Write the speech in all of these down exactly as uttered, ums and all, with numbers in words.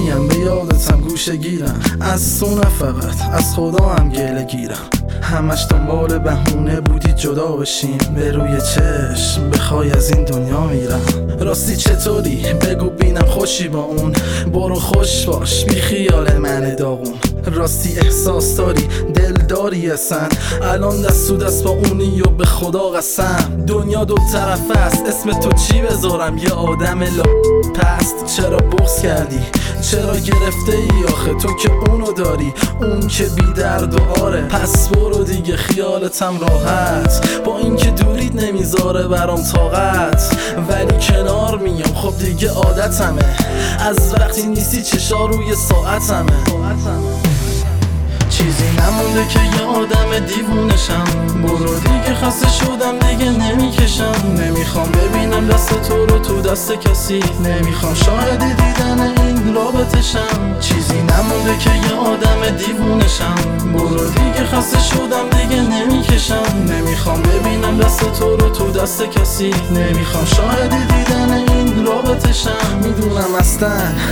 نمیم، به یادتم گوشه گیرم. از تو نه فقط از خدا هم گله گیرم. همش دنبال بهونه بودی جدا بشیم، به روی چشم بخوای از این دنیا میرم. راستی چطوری؟ بگو بینم خوشی با اون. برو خوش باش بی خیال من داغون. راستی احساس داری دل داری اصلا، الان دست تو دست با اونی و به خدا قسم. دنیا دو طرف است، اسم تو چی بذارم؟ یه آدم لا پست. چرا بغض کردی؟ چرا گرفته ای آخه تو که اونو داری، اون که بی درد و آره. پس برو دیگه خیالتم راحت، با اینکه دورید نمیذاره برام طاقت. ولی کنار میام خب دیگه عادتمه، از وقتی نیستی چشا روی ساعتمه. چیزی نمونده که یه آدم دیوونشم. برو دیگه خسته شدم دیگه نمیکشم. نمیخوام ببینم دست تو رو تو دست کسی، نمیخوام شاهد دیدن این رابطشم. چیزی نمونده که یه آدم دیوونشم. برو دیگه خسته شدم دیگه نمیکشم. نمیخوام ببینم دست تو رو تو دست کسی، نمیخوام شاهد دیدن این رابطشم. میدونم اصلا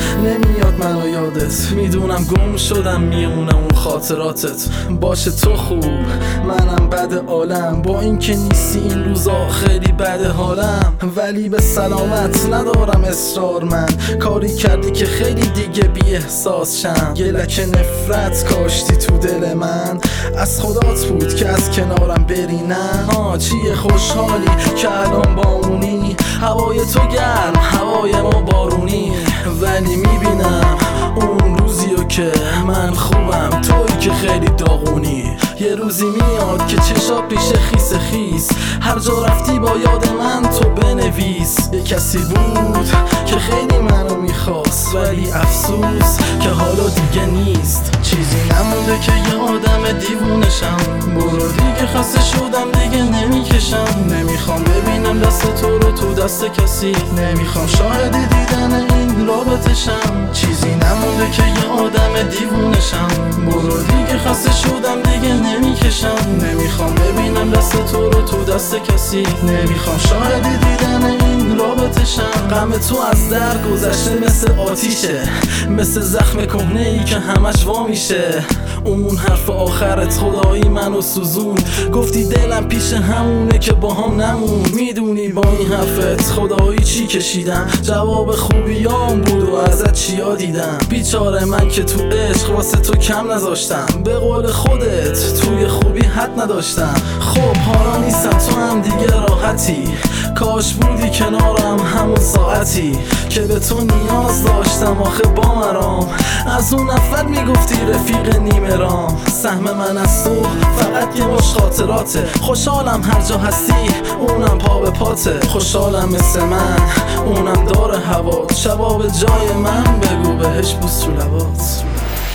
نمیاد منو یادت، میدونم گم شدم میمونم اون خاطراتت. باشه تو خوب منم بد عالم، با اینکه نیستی این روزا خیلی بد حالم. ولی به سلامت ندارم اصرار، من کاری کردی که خیلی دیگه بی احساس شم. یه لکه نفرت کاشتی تو دل من، از خدات بود که از کنارم بری. نه ها چیه خوشحالی که الان با اونی، هوای تو گرم هوای ما بارونی. ولی میبینم اون روزیو که من خوبم، توی که خیلی داغونی. یه روزی میاد که چشا پیش خیس خیس، هر جا رفتی با یاد من تو بنویس. یه کسی بود که خیلی منو میخواست، ولی افسوس که حالا دیگه نیست. چیزی نمونده که یه آدم دیوونشم. برو دیگه خسته شدم دیگه نمیکشم. نمیخوام ببینم دست تو رو تو دست کسی، نمیخوام شاهد دیدن این رابطشم. چیزی نمونده که یه آدم دیوونشم. برو دیگه خسته شدم دیگه نمیکشم. نمیخوام ببینم دست تو رو تو دست کسی، نمیخوام شاهد دیدن این رابطشم. غم تو از در گذشته مثل آتیشه، مثل زخم کهنه ای که همش وا میشه. اون حرف آخرت خدایی منو سوزون، گفتی دلم پیش همونه که با هم نمون. میدونی با این حرفت خدایی چی کشیدم؟ جواب خوبیام بود و ازت چیا دیدم. بیچاره من که تو عشق واسه تو کم نذاشتم، به قول خودت توی خوبی حد نداشتم. خب حالا نیستم تو هم دیگه راحتی، کاش بودی کنارم همون ساعتی که به تو نیاز داشتم. آخه با مرام از اون نفر میگفتی رفیق نیمه رام. سهم من از تو فقط یه مش خاطراته. خوشحالم هر جا هستی اونم پا به پاته. خوشحالم مثل من اونم داره هوات، شبا به جای من بگو بهش بوس رو لبات.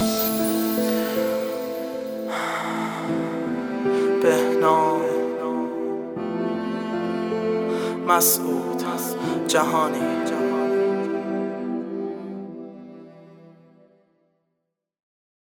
بهنام مسعود جهانی.